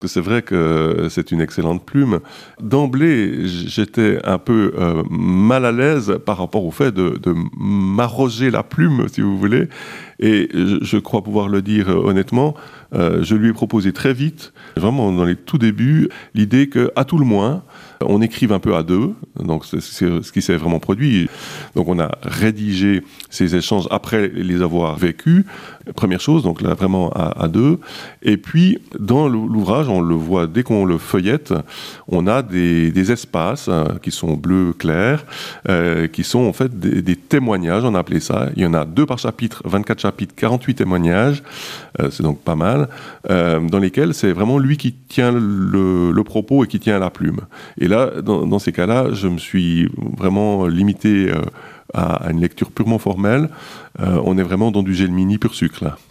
C'est vrai que c'est une excellente plume. D'emblée, j'étais un peu mal à l'aise par rapport au fait de m'arroger la plume, si vous voulez. Et je crois pouvoir le dire honnêtement, je lui ai proposé très vite, vraiment dans les tout débuts, l'idée qu'à tout le moins, on écrive un peu à deux. Donc c'est ce qui s'est vraiment produit. Donc on a rédigé ces échanges après les avoir vécus. Première chose, donc là vraiment à deux. Et puis dans l'ouvrage, on le voit dès qu'on le feuillette, on a des espaces qui sont bleu clair, qui sont en fait des témoignages, on a appelé ça. Il y en a 2 par chapitre, 24 chapitres, 48 témoignages, c'est donc pas mal, dans lesquels c'est vraiment lui qui tient le propos et qui tient la plume. Et là, dans ces cas-là, je me suis vraiment limité à une lecture purement formelle. On est vraiment dans du Gelmini pur sucre, là.